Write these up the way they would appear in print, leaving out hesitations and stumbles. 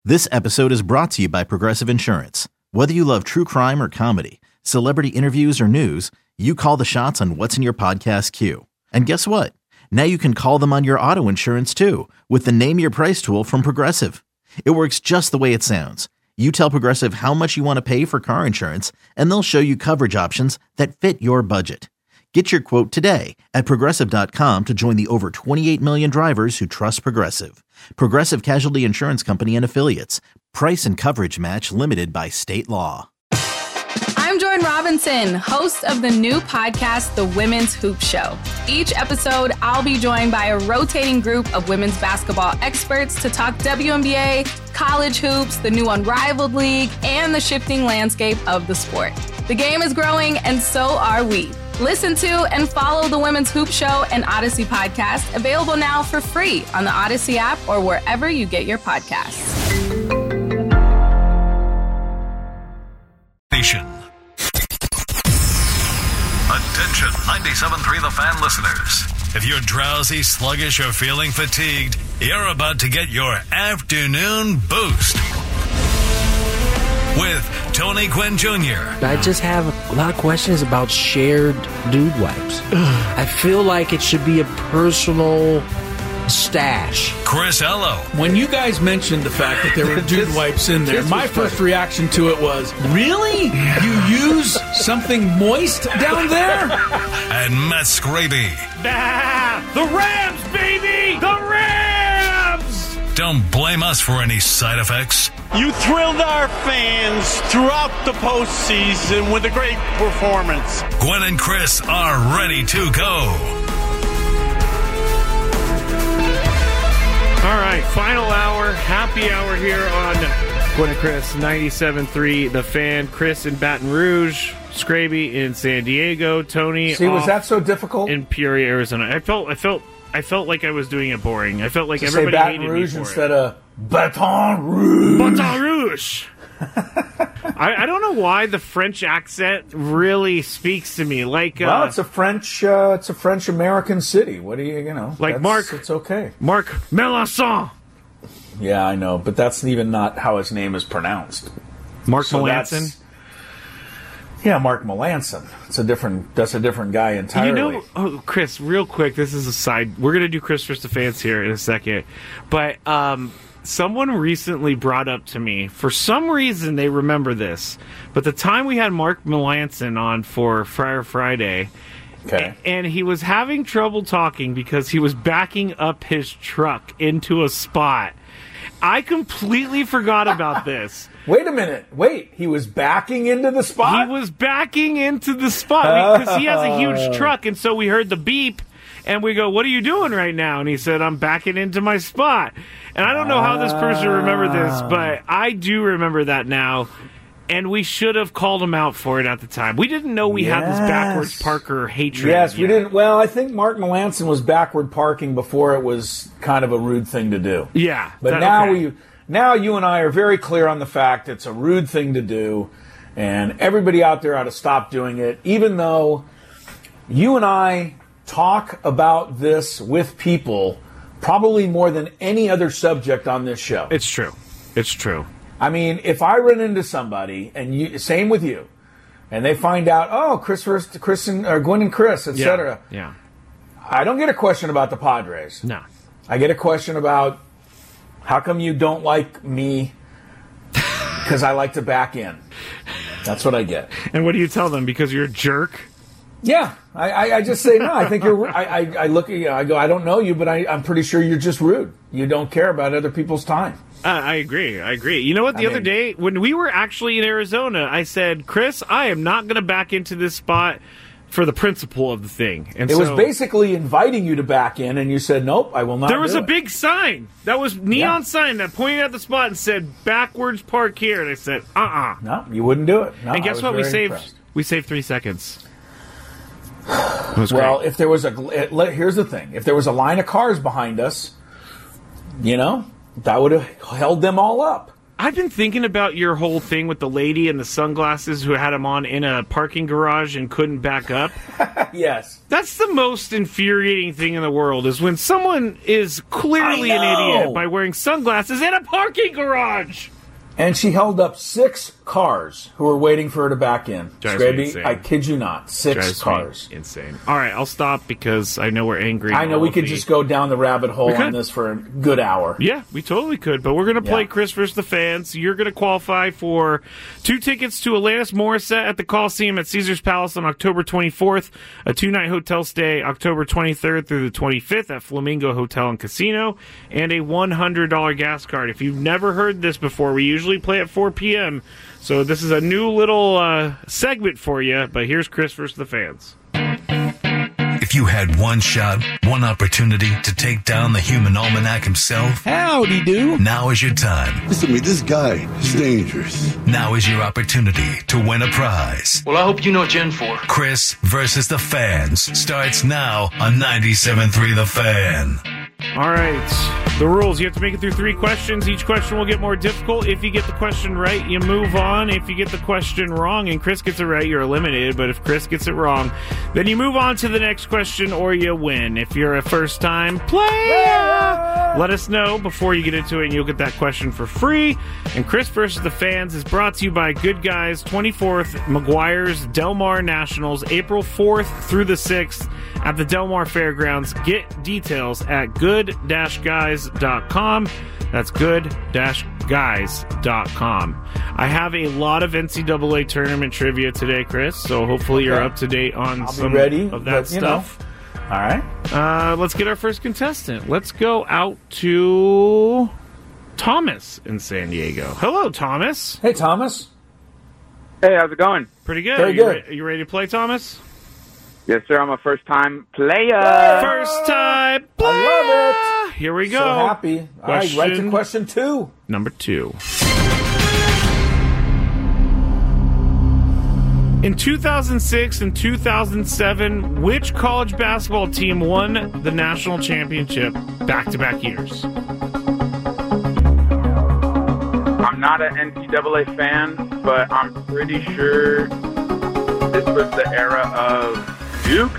This episode is brought to you by Progressive Insurance. Whether you love true crime or comedy, celebrity interviews or news, you call the shots on what's in your podcast queue. And guess what? Now you can call them on your auto insurance too with the Name Your Price tool from Progressive. It works just the way it sounds. You tell Progressive how much you want to pay for car insurance, and they'll show you coverage options that fit your budget. Get your quote today at Progressive.com to join the over 28 million drivers who trust Progressive. Progressive Casualty Insurance Company and Affiliates. Price and coverage match limited by state law. I'm Jordan Robinson, host of the new podcast, The Women's Hoop Show. Each episode, I'll be joined by a rotating group of women's basketball experts to talk WNBA, college hoops, the new Unrivaled League, and the shifting landscape of the sport. The game is growing, and so are we. Listen to and follow The Women's Hoop Show and Odyssey podcast, available now for free on the Odyssey app or wherever you get your podcasts. Attention, 97.3 The Fan listeners. If you're drowsy, sluggish, or feeling fatigued, you're about to get your afternoon boost with Tony Quinn Jr. I just have a lot of questions about shared dude wipes. I feel like it should be a personal stash. Chris Ello. When you guys mentioned the fact that there were dude wipes in there, my first reaction to it was, really? You use something moist down there? And Matt Scraby. The Rams, baby! The Rams! Don't blame us for any side effects. You thrilled our fans throughout the postseason with a great performance. Gwen and Chris are ready to go. All right, final hour, happy hour here on Gwen and Chris, 97.3 The Fan. Chris in Baton Rouge, Scraby in San Diego, Tony. See, was that so difficult? In Peoria, Arizona. I felt like I was doing it boring. I felt like to everybody say Baton hated Rouge me for instead it. of Baton Rouge. Baton Rouge. I don't know why the French accent really speaks to me. Like, well, it's a French American city. What do you know? Like Mark. It's okay. Marc Melançon. Yeah, I know, but that's even not how his name is pronounced. Mark Melanson. Yeah, Mark Melanson. That's a different guy entirely. Chris, real quick, this is a side. We're gonna do Chris vs. the Fans here in a second, but someone recently brought up to me, for some reason they remember this, but the time we had Mark Melanson on for Friar Friday, okay, and he was having trouble talking because he was backing up his truck into a spot. I completely forgot about this. Wait a minute. He was backing into the spot? He was backing into the spot because he has a huge truck, and so we heard the beep, and we go, what are you doing right now? And he said, I'm backing into my spot. And I don't know how this person remembered this, but I do remember that now, and we should have called him out for it at the time. We didn't know we had this backwards parker hatred. Yes, we didn't. Well, I think Mark Melanson was backward parking before it was kind of a rude thing to do. Yeah. But now you and I are very clear on the fact it's a rude thing to do, and everybody out there ought to stop doing it, even though you and I talk about this with people probably more than any other subject on this show. It's true. I mean, if I run into somebody, and same with you, and they find out, oh, Gwen and Chris, etc. Yeah. I don't get a question about the Padres. No. I get a question about, how come you don't like me? Because I like to back in. That's what I get. And what do you tell them? Because you're a jerk? Yeah. I just say, no, I think you're, I look at you, I go, I don't know you, but I'm pretty sure you're just rude. You don't care about other people's time. I agree. You know what? The other day, when we were actually in Arizona, I said, Chris, I am not going to back into this spot for the principle of the thing. And it was basically inviting you to back in, and you said, nope, I will not. There was a big sign. That was neon sign that pointed at the spot and said, backwards park here. And I said, No, you wouldn't do it. No, and guess what? We saved 3 seconds. Well, if there was here's the thing. If there was a line of cars behind us, that would have held them all up. I've been thinking about your whole thing with the lady and the sunglasses who had them on in a parking garage and couldn't back up. Yes. That's the most infuriating thing in the world, is when someone is clearly an idiot by wearing sunglasses in a parking garage. And she held up 6 cars who were waiting for her to back in. Scraby, I kid you not, 6 cars. Insane. All right, I'll stop because I know we're angry. I know we could just go down the rabbit hole on this for a good hour. Yeah, we totally could. But we're going to play Chris versus the Fans. You're going to qualify for 2 tickets to Alanis Morissette at the Coliseum at Caesars Palace on October 24th, a 2-night hotel stay October 23rd through the 25th at Flamingo Hotel and Casino, and a $100 gas card. If you've never heard this before, we usually play at 4 p.m., so this is a new little segment for you, but here's Chris versus the Fans. If you had one shot, one opportunity to take down the human almanac himself, howdy do. Now is your time. Listen to me, this guy is dangerous. Now is your opportunity to win a prize. Well, I hope you know what you're in for. Chris versus the Fans starts now on 97.3 The Fan. All right, the rules. You have to make it through 3 questions. Each question will get more difficult. If you get the question right, you move on. If you get the question wrong and Chris gets it right, you're eliminated. But if Chris gets it wrong, then you move on to the next question or you win. If you're a first-time player, let us know before you get into it, and you'll get that question for free. And Chris versus the Fans is brought to you by Good Guys, 24th McGuire's Del Mar Nationals, April 4th through the 6th at the Del Mar Fairgrounds. Get details at good-guys.com. That's good-guys.com. I have a lot of NCAA tournament trivia today, Chris, so hopefully you're up to date on some of that stuff. All right. Let's get our first contestant. Let's go out to Thomas in San Diego. Hello, Thomas. Hey, Thomas. Hey, how's it going? Pretty good. Very good. You ready to play, Thomas? Yes, sir. I'm a first-time player. First-time player. I love it. Here we go. So happy. All right, right to question 2. Number 2. In 2006 and 2007, which college basketball team won the national championship back-to-back years? I'm not an NCAA fan, but I'm pretty sure this was the era of Duke.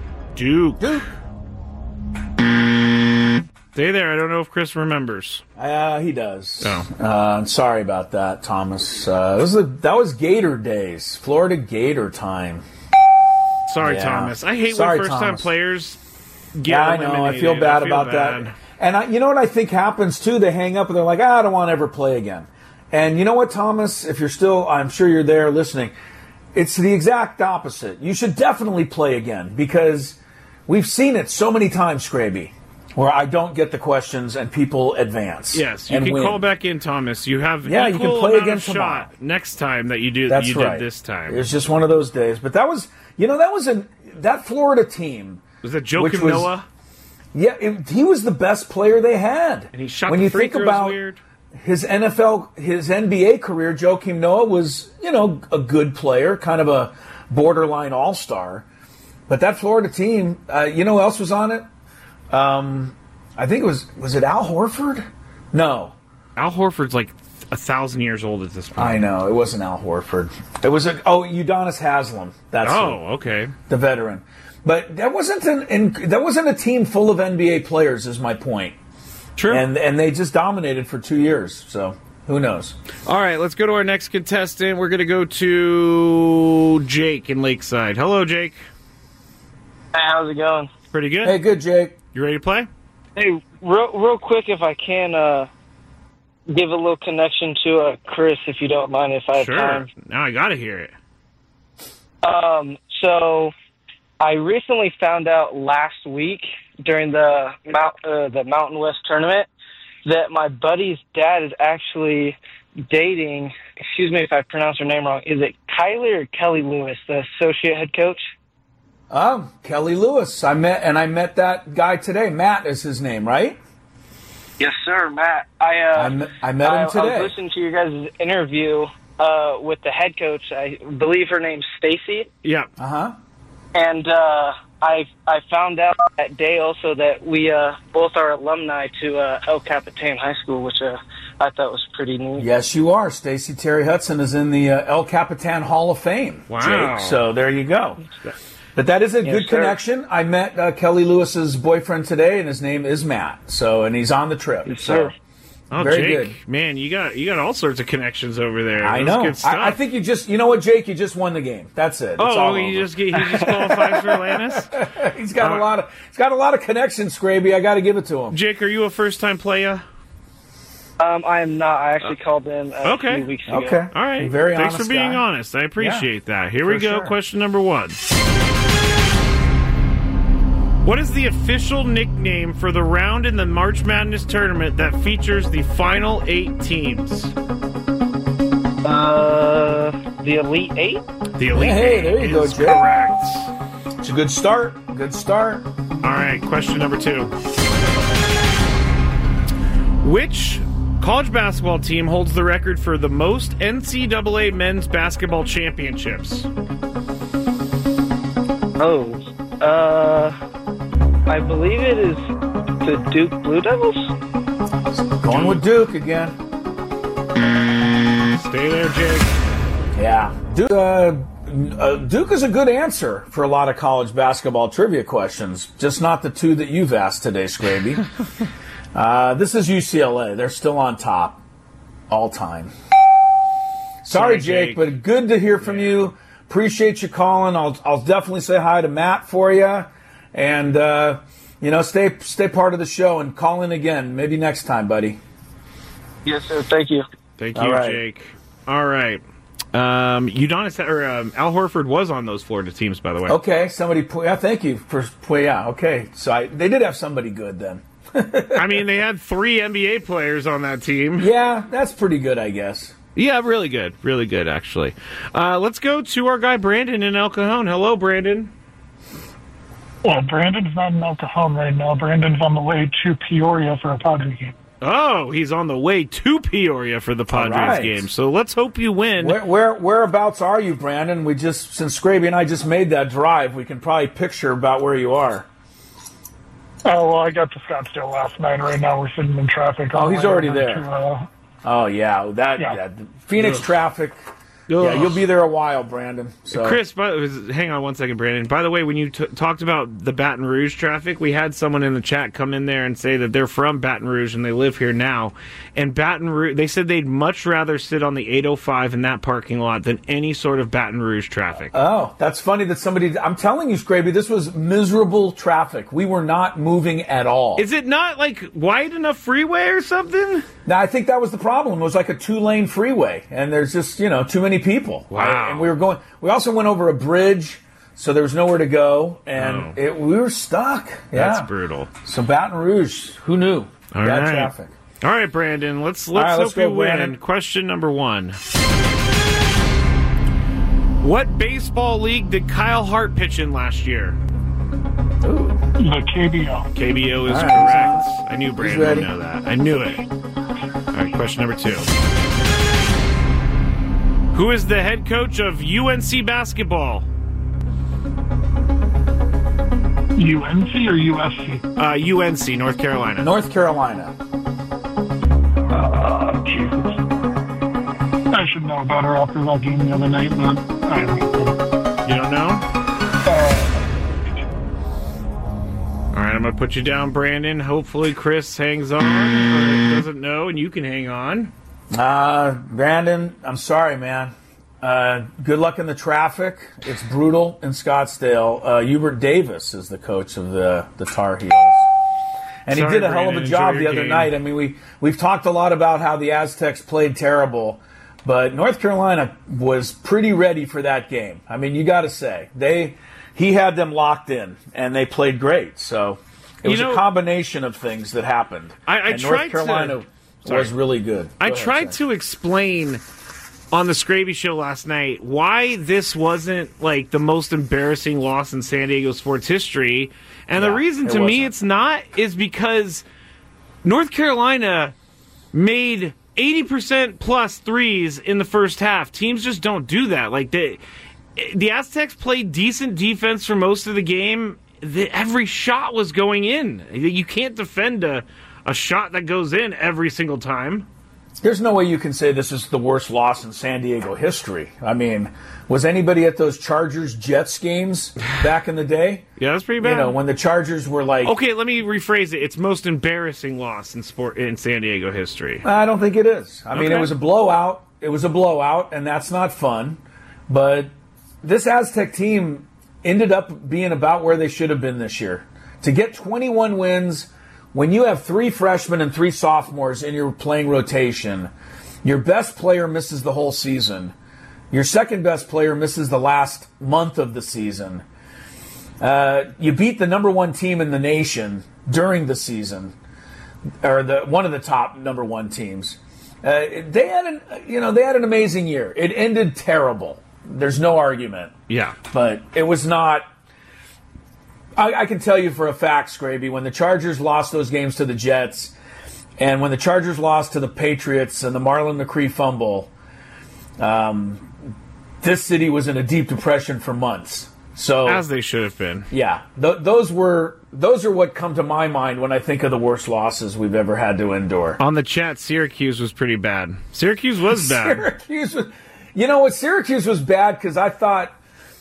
Stay there. I don't know if Chris remembers. He does. Oh. Sorry about that, Thomas. That was Gator days. Florida Gator time. Sorry, Thomas. I hate when first-time players get eliminated. I know. I feel bad about that. And you know what I think happens, too? They hang up and they're like, I don't want to ever play again. And you know what, Thomas? If you're still, I'm sure you're there listening, it's the exact opposite. You should definitely play again, because we've seen it so many times, Scraby, where I don't get the questions and people advance. Yes, you can call back in, Thomas. You have you can play again tomorrow. Shot next time that you do. That's you right. did this time. It's just one of those days. But that was that Florida team. Was that Joakim Noah? Yeah, he was the best player they had. And he shot when the free throws weird. His NBA career, Joakim Noah was, a good player, kind of a borderline all-star. But that Florida team, who else was on it? I think was it Al Horford? No. Al Horford's like 1,000 years old at this point. I know. It wasn't Al Horford. It was Udonis Haslem. That's okay. The veteran. But that wasn't a team full of NBA players, is my point. True. And they just dominated for 2 years, so who knows? All right, let's go to our next contestant. We're going to go to Jake in Lakeside. Hello, Jake. Hey, how's it going? Pretty good. Hey, good, Jake. You ready to play? Hey, real quick, if I can give a little connection to Chris, if you don't mind, if I have time. Now I got to hear it. So I recently found out last week during the Mountain West tournament that my buddy's dad is actually dating, excuse me if I pronounce her name wrong, is it Kylie or Kelly Lewis, the associate head coach? Kelly Lewis. I met that guy today. Matt is his name, right? Yes, sir, Matt. I met him today. I was listening to your guys' interview with the head coach. I believe her name's Stacy. Yeah. And I found out that day also that we both are alumni to El Capitan High School, which I thought was pretty neat. Yes, you are. Stacey Terry Hudson is in the El Capitan Hall of Fame. Wow. Jake. So there you go. But that is a good connection. I met Kelly Lewis's boyfriend today, and his name is Matt. So, and he's on the trip. Yes, so. sir. Oh, Very Jake, good. Man, you got all sorts of connections over there. I That's know. Good stuff. I think you know what, Jake? You just won the game. That's it. It's all he over. just qualifies for Atlantis. He's got a lot of connections, Scraby. I got to give it to him. Jake, are you a first-time player? I am not. I actually called in a few weeks ago. Okay. All right. Very Thanks honest for being guy. honest. I appreciate that. Here we for go. sure. Question number 1. What is the official nickname for the round in the March Madness tournament that features the final 8 teams? The Elite 8? The Elite Hey, 8 there you go, is Jake. correct. It's a good start. Good start. All right, question number 2. Which college basketball team holds the record for the most NCAA men's basketball championships? I believe it is the Duke Blue Devils. Going with Duke again. Stay there, Jake. Yeah. Duke is a good answer for a lot of college basketball trivia questions, just not the 2 that you've asked today, Scraby. This is UCLA. They're still on top all time. Sorry, Jake, but good to hear from you. Appreciate you calling. I'll definitely say hi to Matt for you. And, stay part of the show and call in again. Maybe next time, buddy. Yes, sir. Thank you. Thank you, Jake. All right. Udonis Al Horford was on those Florida teams, by the way. Okay, thank you for okay. So they did have somebody good then. I mean, they had 3 NBA players on that team. Yeah, that's pretty good, I guess. Yeah, really good, actually. Let's go to our guy Brandon in El Cajon. Hello, Brandon. Well, Brandon's not in El Cajon right now. Brandon's on the way to Peoria for a Padres game. Oh, he's on the way to Peoria for the Padres game. So let's hope you win. Whereabouts are you, Brandon? Since Scraby and I just made that drive, we can probably picture about where you are. Oh, well, I got to Scottsdale last night. Right now we're sitting in traffic. Oh, he's already there. Phoenix traffic. Yeah, you'll be there a while, Brandon. So. Chris, hang on one second, Brandon. By the way, when you talked about the Baton Rouge traffic, we had someone in the chat come in there and say that they're from Baton Rouge and they live here now. And Baton Rouge, they said they'd much rather sit on the 805 in that parking lot than any sort of Baton Rouge traffic. Oh, that's funny that somebody... I'm telling you, Scraby, this was miserable traffic. We were not moving at all. Is it not, wide enough freeway or something? No, I think that was the problem. It was like a 2-lane freeway, and there's just, too many people. Wow. And we also went over a bridge, so there was nowhere to go, and we were stuck. Yeah. That's brutal. So Baton Rouge, who knew? Bad traffic. All right, Brandon, let's hope you win. Brandon. Question number 1. What baseball league did Kyle Hart pitch in last year? Ooh. The KBO. KBO is correct. I knew Brandon would know that. I knew it. All right, question number 2. Who is the head coach of UNC basketball? UNC or USC? UNC, North Carolina. North Carolina. Jesus. I should know better after that game the other night, but I don't know. You don't know? All right, I'm going to put you down, Brandon. Hopefully Chris hangs on or doesn't know, and you can hang on. Brandon, I'm sorry, man. Good luck in the traffic. It's brutal in Scottsdale. Hubert Davis is the coach of the Tar Heels. And he did a hell of a job the other night. I mean, we've talked a lot about how the Aztecs played terrible, but North Carolina was pretty ready for that game. I mean, you got to say. He had them locked in, and they played great. So it was a combination of things that happened. North Carolina was really good. I tried to explain on the Scraby Show last night why this wasn't like the most embarrassing loss in San Diego sports history. And the reason to me it's not is because North Carolina made 80% plus threes in the first half. Teams just don't do that. Like the Aztecs played decent defense for most of the game. every shot was going in. You can't defend a shot that goes in every single time. There's no way you can say this is the worst loss in San Diego history. I mean, was anybody at those Chargers-Jets games back in the day? Yeah, that's pretty bad. You know, when the Chargers were like... Okay, let me rephrase it. It's most embarrassing loss in San Diego history. I don't think it is. I mean, it was a blowout. It was a blowout, and that's not fun. But this Aztec team ended up being about where they should have been this year. To get 21 wins... When you have 3 freshmen and 3 sophomores in your playing rotation, your best player misses the whole season. Your second best player misses the last month of the season. You beat the number 1 team in the nation during the season, or one of the top number 1 teams. They had an amazing year. It ended terrible. There's no argument. Yeah, but it was not. I can tell you for a fact, Scraby, when the Chargers lost those games to the Jets, and when the Chargers lost to the Patriots and the Marlon McCree fumble, this city was in a deep depression for months. So, as they should have been. Yeah, those are what come to my mind when I think of the worst losses we've ever had to endure. On the chat, Syracuse was pretty bad. Syracuse was bad. Syracuse was bad because I thought,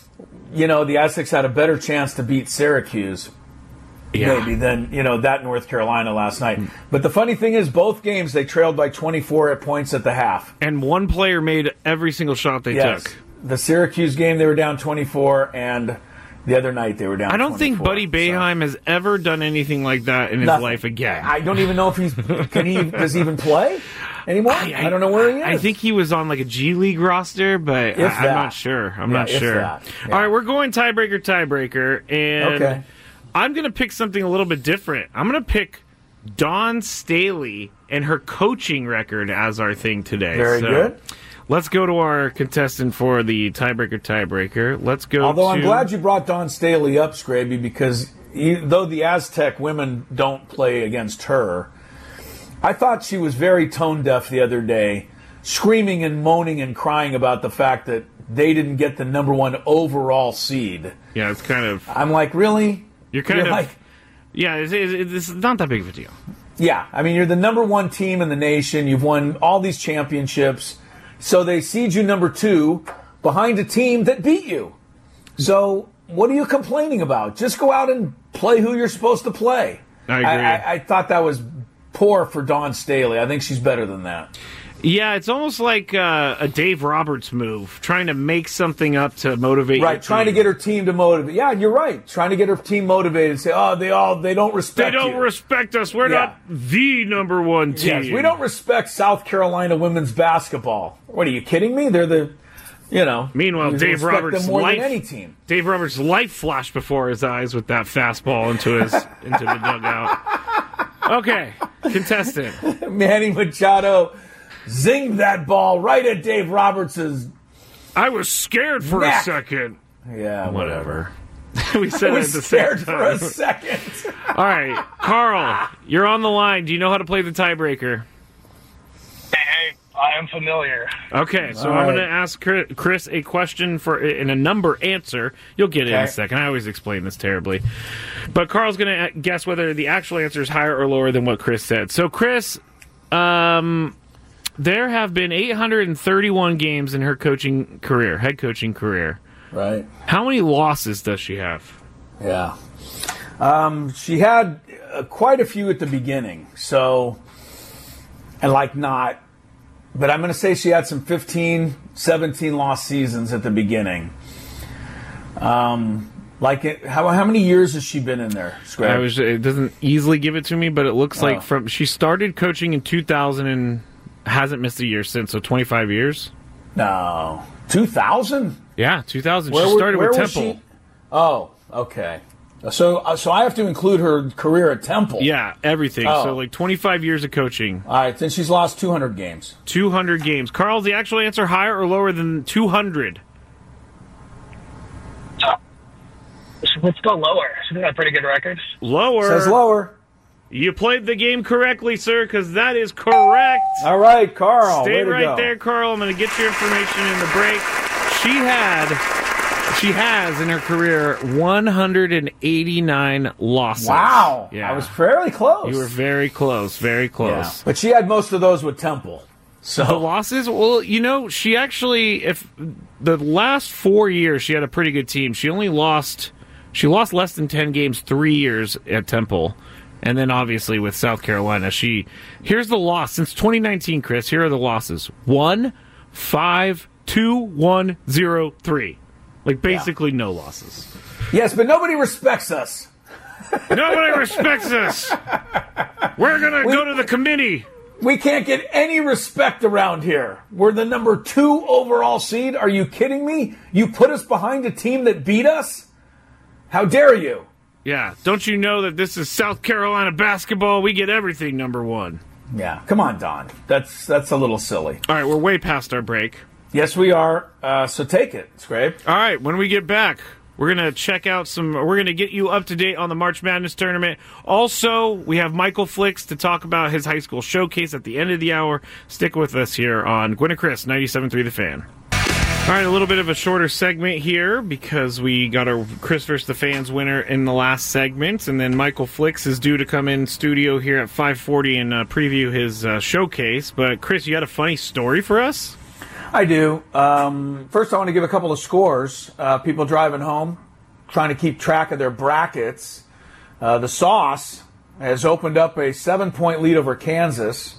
the Aztecs had a better chance to beat Syracuse maybe than, that North Carolina last night. But the funny thing is, both games they trailed by 24 points at the half. And one player made every single shot they took. The Syracuse game, they were down 24, and the other night they were down 24. I don't think Buddy Boeheim has ever done anything like that in his life again. I don't even know if does he even play anymore? I don't know where he is. I think he was on like a G League roster, but I'm not sure. I'm not sure. All right, we're going tiebreaker, and I'm going to pick something a little bit different. I'm going to pick Dawn Staley and her coaching record as our thing today. Very good. Let's go to our contestant for the tiebreaker. Let's go. Although I'm glad you brought Dawn Staley up, Scraby, because though the Aztec women don't play against her, I thought she was very tone deaf the other day, screaming and moaning and crying about the fact that they didn't get the number 1 overall seed. Yeah, it's kind of... I'm like, really? You're like... Yeah, it's not that big of a deal. Yeah, I mean, you're the number 1 team in the nation. You've won all these championships. So they seed you number 2 behind a team that beat you. So what are you complaining about? Just go out and play who you're supposed to play. I agree. I thought that was poor for Dawn Staley. I think she's better than that. Yeah, it's almost like a Dave Roberts move, trying to make something up to motivate. Right, trying to get her team to motivate. Yeah, you're right. Trying to get her team motivated. Say, they don't respect. They don't respect us. We're not the number 1 team. Yes, we don't respect South Carolina women's basketball. What are you kidding me? They're the, Meanwhile, Dave Roberts' Dave Roberts' life flashed before his eyes with that fastball into the dugout. Okay, contestant Manny Machado zinged that ball right at Dave Roberts'. I was scared for a second. Yeah, whatever. We said it at the same time. For a second. All right, Carl, you're on the line. Do you know how to play the tiebreaker? Hey, I am familiar. Okay, so I'm going to ask Chris a question in a number answer. You'll get it in a second. I always explain this terribly. But Carl's going to guess whether the actual answer is higher or lower than what Chris said. So, Chris, there have been 831 games in her head coaching career. Right. How many losses does she have? Yeah. She had quite a few at the beginning. So, but I'm going to say she had some 15, 17 lost seasons at the beginning. How many years has she been in there, Scrap? It doesn't easily give it to me, but it looks like she started coaching in 2000 and hasn't missed a year since, so 25 years? No. 2000? Yeah, 2000. She started with Temple. Oh, okay. So I have to include her career at Temple. Yeah, everything. So 25 years of coaching. All right, then she's lost 200 games. 200 games. Carl, the actual answer higher or lower than 200? Let's go lower. She's got a pretty good record. Lower. Says lower. You played the game correctly, sir, because that is correct. All right, Carl. Stay right there, Carl. I'm going to get your information in the break. She had She has, in her career, 189 losses. Wow. Yeah. I was fairly close. You were very close, very close. Yeah. But she had most of those with Temple. So the losses? Well, she actually, if the last 4 years, she had a pretty good team. She lost less than 10 games 3 years at Temple. And then, obviously, with South Carolina, here's the loss. Since 2019, Chris, here are the losses. 1, 5, 2, 1, 0, 3. Like, basically no losses. Yes, but nobody respects us. Nobody respects us. We're going to go to the committee. We can't get any respect around here. We're the number 2 overall seed. Are you kidding me? You put us behind a team that beat us? How dare you? Yeah, don't you know that this is South Carolina basketball? We get everything number 1. Yeah, come on, Don. That's a little silly. All right, we're way past our break. Yes, we are. So take it, Scrape. All right, when we get back, we're going to check out we're going to get you up to date on the March Madness tournament. Also, we have Michael Flicks to talk about his high school showcase at the end of the hour. Stick with us here on Gwynn and Chris, 97.3 The Fan. All right, a little bit of a shorter segment here because we got our Chris vs. the Fans winner in the last segment, and then Michael Flicks is due to come in studio here at 5:40 and preview his showcase. But, Chris, you got a funny story for us? I do. First, I want to give a couple of scores. People driving home, trying to keep track of their brackets. The Sauce has opened up a 7-point lead over Kansas.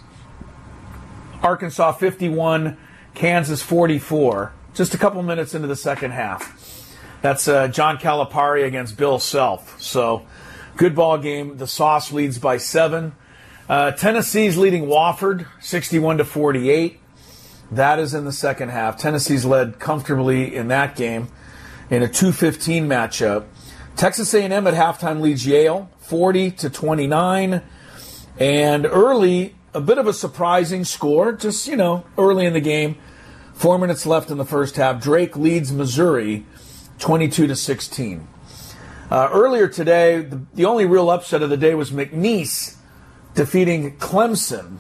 Arkansas 51, Kansas 44. Just a couple minutes into the second half. That's John Calipari against Bill Self. So, good ball game. The Sauce leads by 7. Tennessee's leading Wofford 61-48. That is in the second half. Tennessee's led comfortably in that game in a 2:15 matchup. Texas A&M at halftime leads Yale 40-29. And early, a bit of a surprising score, just, early in the game. 4 minutes left in the first half. Drake leads Missouri 22-16. Earlier today, the only real upset of the day was McNeese defeating Clemson.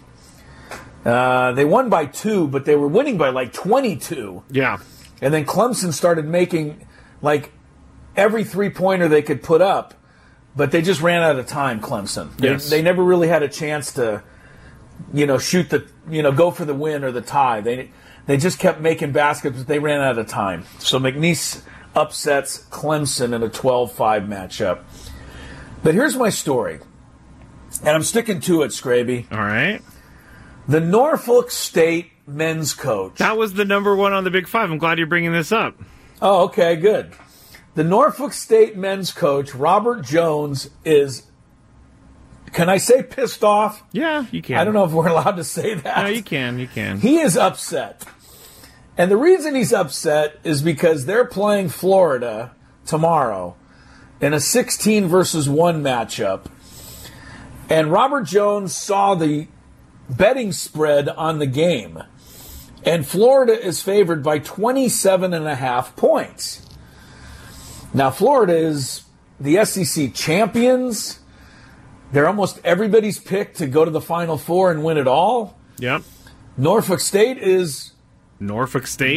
They won by 2, but they were winning by like 22. Yeah. And then Clemson started making like every 3-pointer they could put up, but they just ran out of time, Clemson. Yes. They never really had a chance to, shoot go for the win or the tie. They just kept making baskets, but they ran out of time. So McNeese upsets Clemson in a 12-5 matchup. But here's my story, and I'm sticking to it, Scraby. All right. The Norfolk State men's coach. That was the number 1 on the Big Five. I'm glad you're bringing this up. Oh, okay, good. The Norfolk State men's coach, Robert Jones, is, can I say pissed off? Yeah, you can. I don't know if we're allowed to say that. No, you can. He is upset. And the reason he's upset is because they're playing Florida tomorrow in a 16 versus 1 matchup. And Robert Jones saw the betting spread on the game. And Florida is favored by 27.5 points. Now, Florida is the SEC champions. They're almost everybody's pick to go to the Final Four and win it all. Yep. Norfolk State is Norfolk State.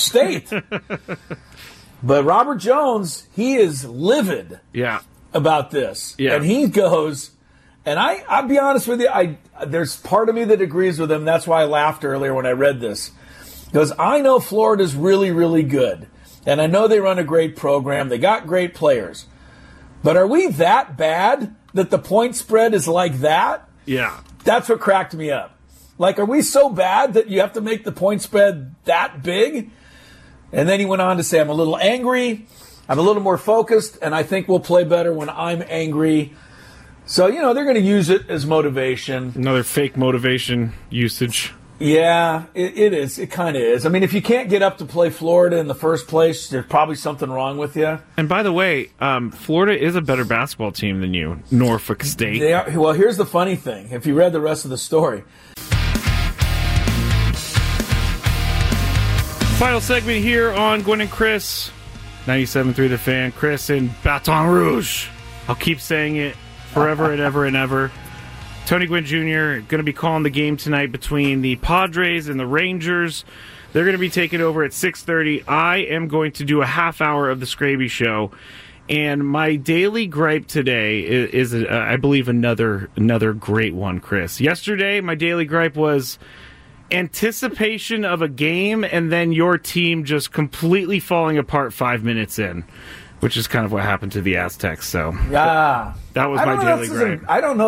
But Robert Jones, he is livid about this. Yeah. And he goes, and I'll be honest with you, there's part of me that agrees with him. That's why I laughed earlier when I read this. Because I know Florida's really, really good. And I know they run a great program. They got great players. But are we that bad that the point spread is like that? Yeah. That's what cracked me up. Like, are we so bad that you have to make the point spread that big? And then he went on to say, I'm a little angry, I'm a little more focused, and I think we'll play better when I'm angry. So, they're going to use it as motivation. Another fake motivation usage. Yeah, it is. It kind of is. I mean, if you can't get up to play Florida in the first place, there's probably something wrong with you. And by the way, Florida is a better basketball team than you, Norfolk State. They are. Well, here's the funny thing. If you read the rest of the story. Final segment here on Gwynn and Chris, 97.3 The Fan. Chris in Baton Rouge. I'll keep saying it forever and ever and ever. Tony Gwynn Jr. going to be calling the game tonight between the Padres and the Rangers. They're going to be taking over at 6:30. I am going to do a half hour of the Scraby Show. And my daily gripe today is I believe, another great one, Chris. Yesterday, my daily gripe was anticipation of a game and then your team just completely falling apart 5 minutes in, which is kind of what happened to the Aztecs. So yeah, that was my daily gripe. I don't know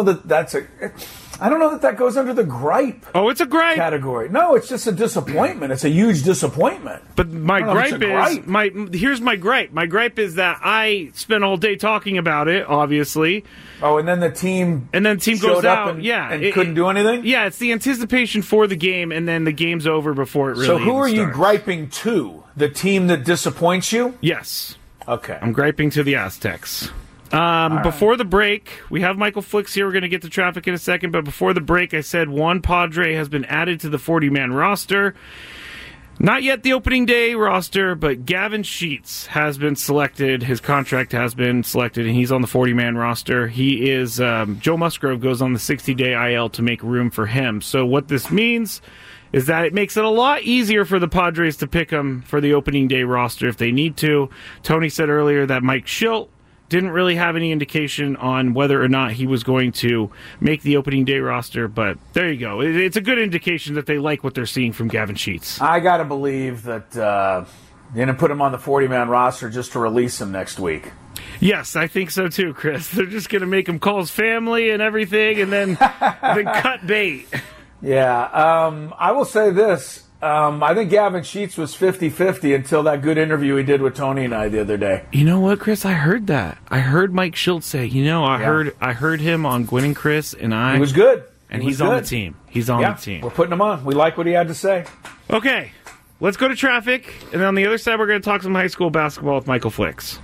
that goes under the gripe. Oh, it's a gripe category. No, it's just a disappointment. It's a huge disappointment. But my gripe is here's my gripe. My gripe is that I spent all day talking about it, obviously. Oh, and then the team goes out and couldn't do anything? Yeah, it's the anticipation for the game, and then the game's over before it really So who are starts. you griping to? The team that disappoints you? Yes. Okay. I'm griping to the Aztecs. Before the break, we have Michael Flicks here. We're going to get to traffic in a second, but before the break, I said one Padre has been added to the 40-man roster. Not yet the opening day roster, but Gavin Sheets has been selected. His contract has been selected, and he's on the 40-man roster. He is Joe Musgrove goes on the 60-day IL to make room for him. So what this means is that it makes it a lot easier for the Padres to pick him for the opening day roster if they need to. Tony said earlier that Mike Schilt didn't really have any indication on whether or not he was going to make the opening day roster, but there you go. It's a good indication that they like what they're seeing from Gavin Sheets. I got to believe that they're going to put him on the 40-man roster just to release him next week. Yes, I think so too, Chris. They're just going to make him call his family and everything and then cut bait. Yeah, I will say this. I think Gavin Sheets was 50-50 until that good interview he did with Tony and I the other day. You know what, Chris? I heard that. I heard Mike Schilt say, I heard him on Gwynn and Chris, and he was good. And he's on the team. He's on the team. We're putting him on. We like what he had to say. Okay, let's go to traffic, and then on the other side, we're going to talk some high school basketball with Michael Flicks.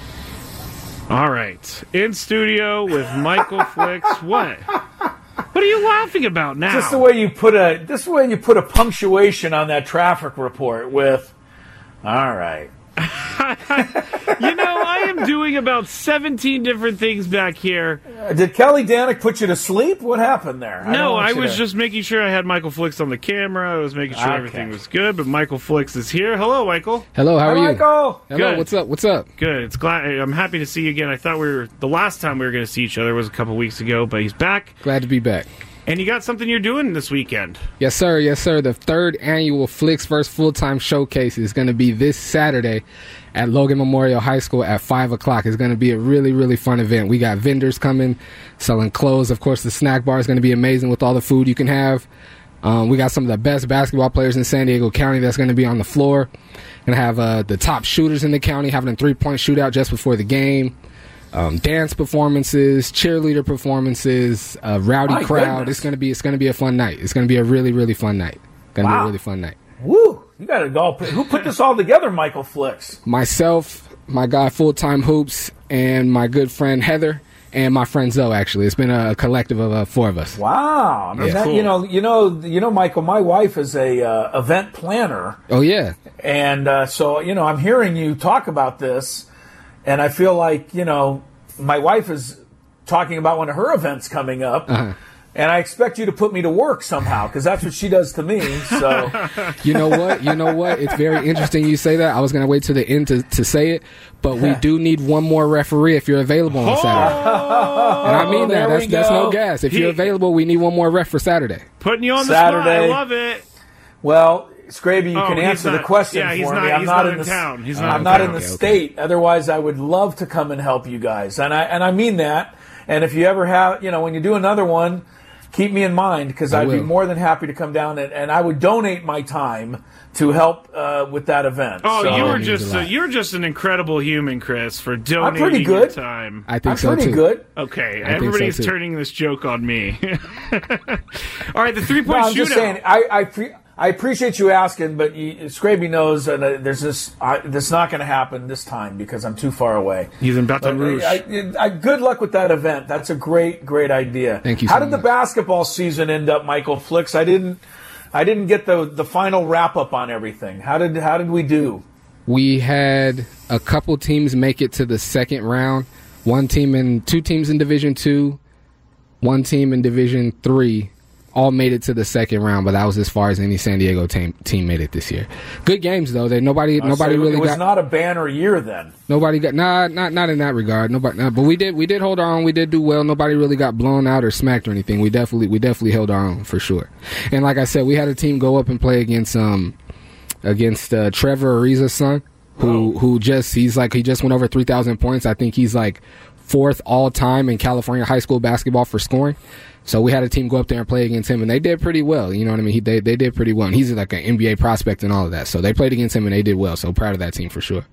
All right, in studio with Michael Flicks. What? What are you laughing about now? Just the way you put a punctuation on that traffic report with, all right. I am doing about 17 different things back here. Did Kelly Danick put you to sleep? What happened there? No, I was just making sure I had Michael Flicks on the camera. I was making sure everything was good, but Michael Flicks is here. Hello, Michael. Hello, how are you? Michael. Hello, good. What's up? Good. I'm happy to see you again. I thought the last time we were going to see each other was a couple weeks ago, but he's back. Glad to be back. And you got something you're doing this weekend. Yes, sir. The third annual Flicks vs. Full-Time Showcase is going to be this Saturday at Logan Memorial High School at 5 o'clock. It's going to be a really, really fun event. We got vendors coming, selling clothes. Of course, the snack bar is going to be amazing with all the food you can have. We got some of the best basketball players in San Diego County that's going to be on the floor. Going to have the top shooters in the county having a three-point shootout just before the game. Dance performances, cheerleader performances, a rowdy crowd. Goodness. It's gonna be a fun night. It's gonna be a really, really fun night. Be a really fun night. Woo! You got it all. Who put this all together, Michael Flicks? Myself, my guy Full Time Hoops, and my good friend Heather, and my friend Zoe. Actually, it's been a collective of four of us. Wow! I mean, That's cool. You know, Michael. My wife is a event planner. Oh yeah. And so I'm hearing you talk about this. And I feel like, my wife is talking about one of her events coming up. Uh-huh. And I expect you to put me to work somehow, because that's what she does to me. So, You know what? It's very interesting you say that. I was going to wait till the end to say it, but we do need one more referee if you're available on Saturday. And I mean that. That's no gas. If you're available, we need one more ref for Saturday. Putting you on the spot. I love it. Well, Scraby, you can answer the question for me. I'm not in town. I'm not in the state. Otherwise, I would love to come and help you guys. And I mean that. And if you ever have, when you do another one, keep me in mind, because I'd be more than happy to come down and I would donate my time to help with that event. Oh, so. You're just an incredible human, Chris, for donating I'm pretty good. Your time. I think I'm pretty good. Okay, everybody's turning this joke on me. All right, the 3-point I'm shootout. Just saying, I appreciate you asking, but Scraby knows there's this. That's not going to happen this time because I'm too far away. He's in Baton Rouge. Good luck with that event. That's a great idea. Thank you. How did the basketball season end up, Michael Flicks? I didn't get the final wrap up on everything. How did we do? We had a couple teams make it to the second round. Two teams in Division II one team in Division 3 all made it to the second round, but that was as far as any San Diego team made it this year. Good games though. Nobody really it was got. Not a banner year then. Nobody got not in that regard. Nobody, but we did hold our own. We did do well. Nobody really got blown out or smacked or anything. We definitely held our own for sure. And like I said, we had a team go up and play against Trevor Ariza's son, who he just went over 3,000 points. I think he's like 4th all time in California high school basketball for scoring. So we had a team go up there and play against him, and they did pretty well. You know what I mean? They did pretty well. And he's like an NBA prospect and all of that. So they played against him, and they did well. So proud of that team for sure.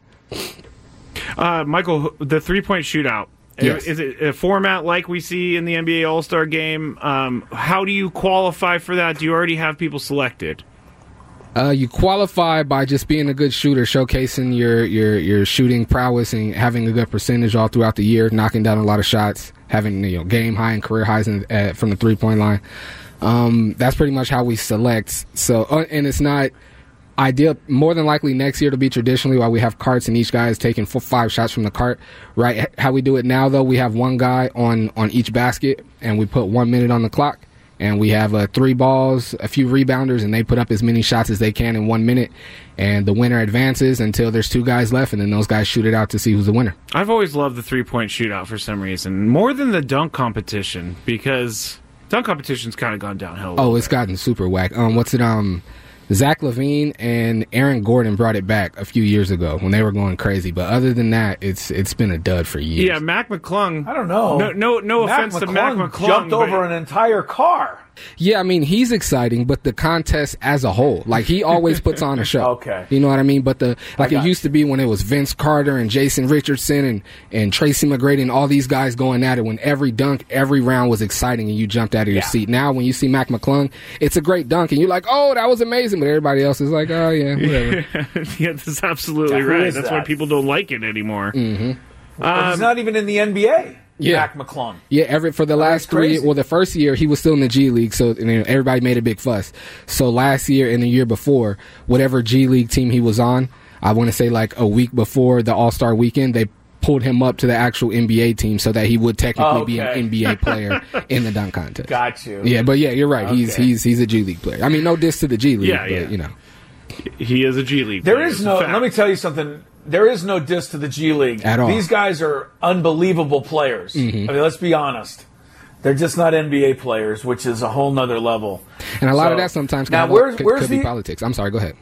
Michael, the three-point shootout. Yes. Is it a format like we see in the NBA All-Star Game? How do you qualify for that? Do you already have people selected? You qualify by just being a good shooter, showcasing your shooting prowess and having a good percentage all throughout the year, knocking down a lot of shots, having game high and career highs from the 3-point line. That's pretty much how we select. So, and it's not ideal. More than likely next year to be traditionally while we have carts and each guy is taking 5 shots from the cart. Right? How we do it now though, we have one guy on each basket and we put 1 minute on the clock. And we have 3 balls, a few rebounders, and they put up as many shots as they can in 1 minute. And the winner advances until there's 2 guys left, and then those guys shoot it out to see who's the winner. I've always loved the 3-point shootout for some reason, more than the dunk competition, because dunk competition's kind of gone downhill. Oh, it's gotten super whack. Zach LaVine and Aaron Gordon brought it back a few years ago when they were going crazy. But other than that, it's been a dud for years. Yeah, Mac McClung. I don't know. No offense to Mac McClung. Jumped over an entire car. Yeah, I mean, he's exciting, but the contest as a whole, like, he always puts on a show. Okay. You know what I mean? But it used to be when it was Vince Carter and Jason Richardson and Tracy McGrady and all these guys going at it, when every dunk, every round was exciting and you jumped out of your seat. Now, when you see Mac McClung, it's a great dunk and you're like, oh, that was amazing. But everybody else is like, oh, yeah, whatever. Yeah, that's absolutely right. That's why people don't like it anymore. Mm-hmm. He's not even in the NBA. Yeah. Mac McClung. Yeah, for the last 3, the first year he was still in the G League, so everybody made a big fuss. So last year and the year before, whatever G League team he was on, I want to say like a week before the All-Star weekend, they pulled him up to the actual NBA team so that he would technically be an NBA player in the dunk contest. Got you. Yeah, but yeah, you're right. Okay. He's a G League player. I mean, no diss to the G League, but you know. He is a G League player. There is no, let me tell you something. There is no diss to the G League. At all. These guys are unbelievable players. Mm-hmm. I mean, let's be honest. They're just not NBA players, which is a whole nother level. And a lot of that sometimes could be politics. I'm sorry, go ahead.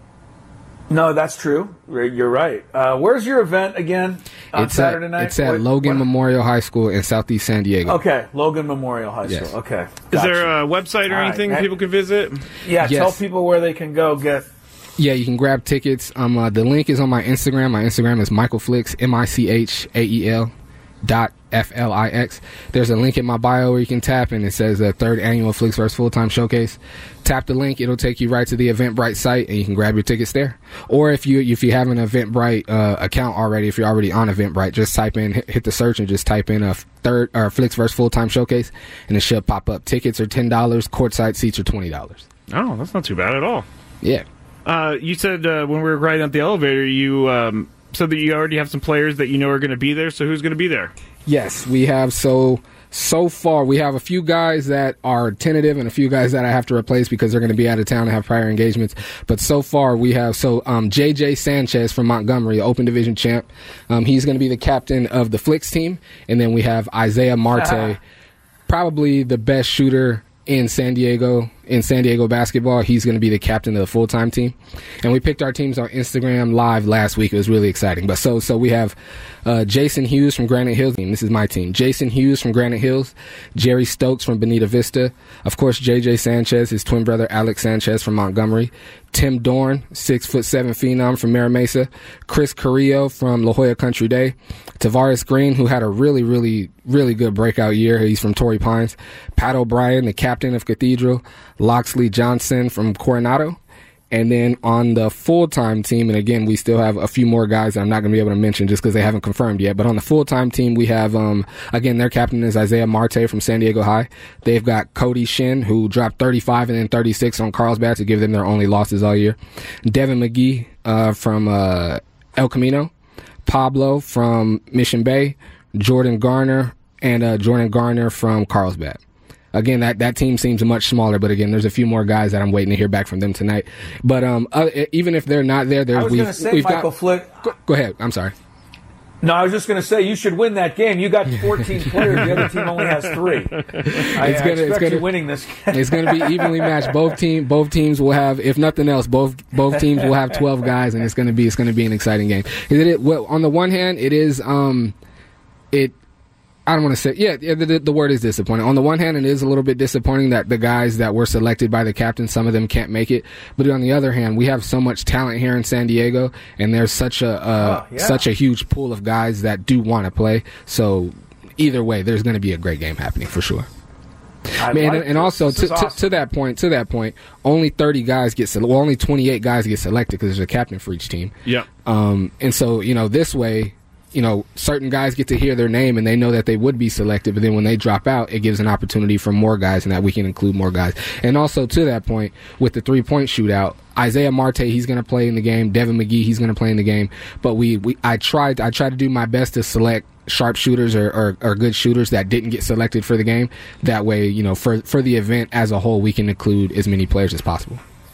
No, that's true. You're right. Where's your event again on Saturday night? It's at Logan Memorial High School in Southeast San Diego. Okay, Logan Memorial High School. Yes. Okay. Is there a website or anything people can visit? Yeah, tell people where they can go get. Yeah, you can grab tickets. The link is on my Instagram. My Instagram is Michael Flix, MICHAEL .FLIX. There's a link in my bio where you can tap, and it says the 3rd annual Flix vs. Full-Time Showcase. Tap the link; it'll take you right to the Eventbrite site, and you can grab your tickets there. Or if you have an Eventbrite account already, if you're already on Eventbrite, just type in, hit the search, and just type in a Flix vs. Full-Time Showcase, and it should pop up. Tickets are $10. Courtside seats are $20. Oh, that's not too bad at all. Yeah. You said when we were riding up the elevator, you said that you already have some players that you know are going to be there. So who's going to be there? Yes, we have. So far, we have a few guys that are tentative and a few guys that I have to replace because they're going to be out of town and have prior engagements. But so far, we have J.J. Sanchez from Montgomery, Open Division champ. He's going to be the captain of the Flix team. And then we have Isaiah Marte, probably the best shooter in San Diego basketball. He's going to be the captain of the full-time team. And we picked our teams on Instagram Live last week. It was really exciting. But so we have Jason Hughes from Granite Hills. This is my team. Jason Hughes from Granite Hills, Jerry Stokes from Bonita Vista, of course J.J. Sanchez, his twin brother Alex Sanchez from Montgomery, Tim Dorn, 6'7" phenom from Mira Mesa, Chris Carrillo from La Jolla Country Day, Tavares Green, who had a really, really, really good breakout year. He's from Torrey Pines, Pat O'Brien, the captain of Cathedral, Loxley Johnson from Coronado. And then on the full-time team, and again, we still have a few more guys that I'm not going to be able to mention just because they haven't confirmed yet. But on the full-time team, we have, again, their captain is Isaiah Marte from San Diego High. They've got Cody Shin, who dropped 35 and then 36 on Carlsbad to give them their only losses all year. Devin McGee from El Camino. Pablo from Mission Bay. Jordan Garner and Jordan Garner from Carlsbad. Again, that team seems much smaller, but again, there's a few more guys that I'm waiting to hear back from them tonight. But even if they're not there, I was going to say, Michael Flick. Go ahead. I'm sorry. No, I was just going to say you should win that game. You got 14 players. The other team only has 3. I expect you winning this game. It's going to be evenly matched. Both teams will have, if nothing else, both teams will have 12 guys, and it's going to be an exciting game. On the one hand, it is I don't want to say, the word is disappointing. On the one hand, it is a little bit disappointing that the guys that were selected by the captain, some of them can't make it. But on the other hand, we have so much talent here in San Diego, and there's such a huge pool of guys that do want to play. So either way, there's going to be a great game happening for sure. Also to that point, only 30 guys get selected. Well, only 28 guys get selected because there's a captain for each team. Yeah. And so this way, certain guys get to hear their name and they know that they would be selected, but then when they drop out, it gives an opportunity for more guys and that we can include more guys. And also to that point, with the 3-point shootout, Isaiah Marte, he's going to play in the game. Devin McGee, he's going to play in the game. But I try to do my best to select sharpshooters or good shooters that didn't get selected for the game. That way, for the event as a whole, we can include as many players as possible.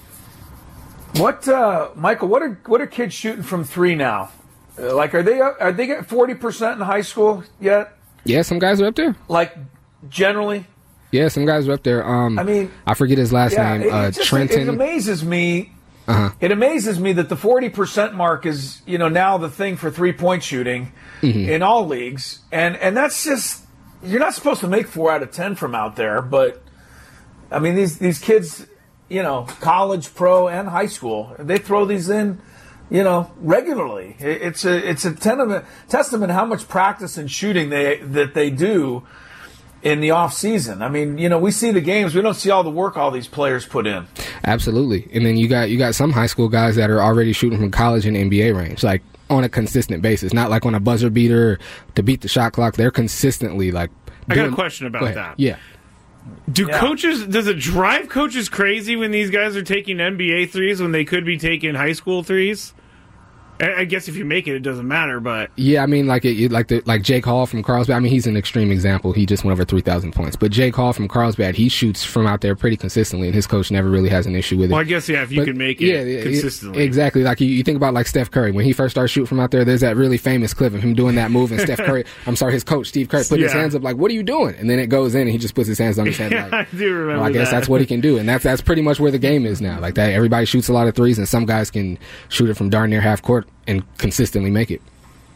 Michael, what are kids shooting from 3 now? Are they at 40% in high school yet? Yeah, some guys are up there. Generally? Yeah, some guys are up there. I forget his last name. Trenton. It amazes me. Uh-huh. It amazes me that the 40% mark is, now the thing for 3-point shooting in all leagues, and that's just, you're not supposed to make 4 out of 10 from out there. But these kids, college, pro, and high school, they throw these in. Regularly. It's a testament how much practice and shooting that they do in the off season. We see the games, we don't see all the work all these players put in. Absolutely. And then you got some high school guys that are already shooting from college and NBA range, like on a consistent basis, not like on a buzzer beater to beat the shot clock. They're consistently I got a question about that. Yeah. Does it drive coaches crazy when these guys are taking NBA threes when they could be taking high school threes? I guess if you make it doesn't matter, but yeah, like Jake Hall from Carlsbad. He's an extreme example. He just went over 3,000 points. But Jake Hall from Carlsbad, he shoots from out there pretty consistently, and his coach never really has an issue with it. Well, I guess if you can make it consistently, exactly. Like you think about like Steph Curry when he first started shooting from out there. There's that really famous clip of him doing that move, and his coach Steve Curry putting his hands up like, "What are you doing?" And then it goes in, and he just puts his hands on his head. Like, I do remember. I guess that's what he can do, and that's pretty much where the game is now. Like that, everybody shoots a lot of threes, and some guys can shoot it from darn near half court and consistently make it.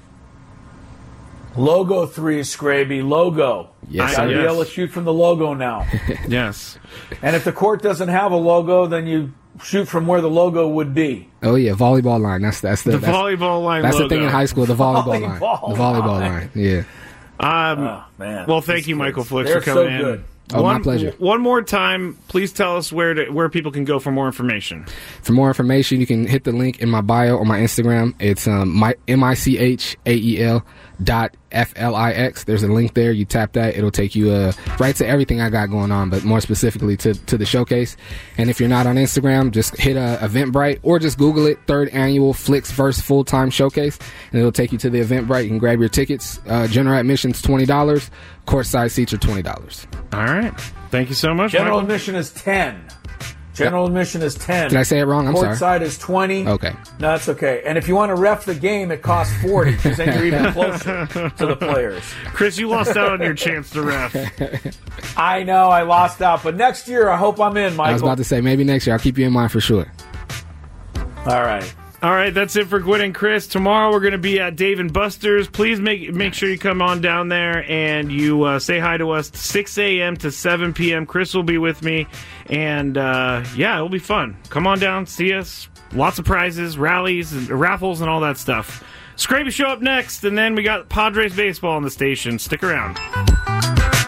Logo 3, Scraby. Logo. Yes, I'll be able to shoot from the logo now. Yes. And if the court doesn't have a logo, then you shoot from where the logo would be. Oh yeah, volleyball line. That's the volleyball line. That's logo. The thing in high school. The volleyball line. The volleyball line. Yeah. Man. Well, thank you, Michael Flicks, for coming in. Good. Oh, my pleasure. One more time, please tell us where people can go for more information. For more information, you can hit the link in my bio on my Instagram. It's MICHAEL.FLIX. There's a link there. You tap that. It'll take you right to everything I got going on, but more specifically to the showcase. And if you're not on Instagram, just hit Eventbrite or just Google it, 3rd Annual Flicks vs. Full-Time Showcase, and it'll take you to the Eventbrite. You can grab your tickets. General admission's $20. Courtside seats are $20. All right. Thank you so much, General Michael. admission is 10. General admission is 10. Did I say it wrong? I'm sorry. Courtside is 20. Okay. No, that's okay. And if you want to ref the game, it costs 40 because then you're even closer to the players. Chris, you lost out on your chance to ref. I know, I lost out. But next year, I hope I'm in, Michael. I was about to say, maybe next year. I'll keep you in mind for sure. All right. All right, that's it for Gwen and Chris. Tomorrow we're going to be at Dave & Buster's. Please make sure you come on down there and you say hi to us 6 a.m. to 7 p.m. Chris will be with me, and it'll be fun. Come on down, see us. Lots of prizes, rallies, and raffles, and all that stuff. Scraby Show up next, and then we got Padres baseball on the station. Stick around.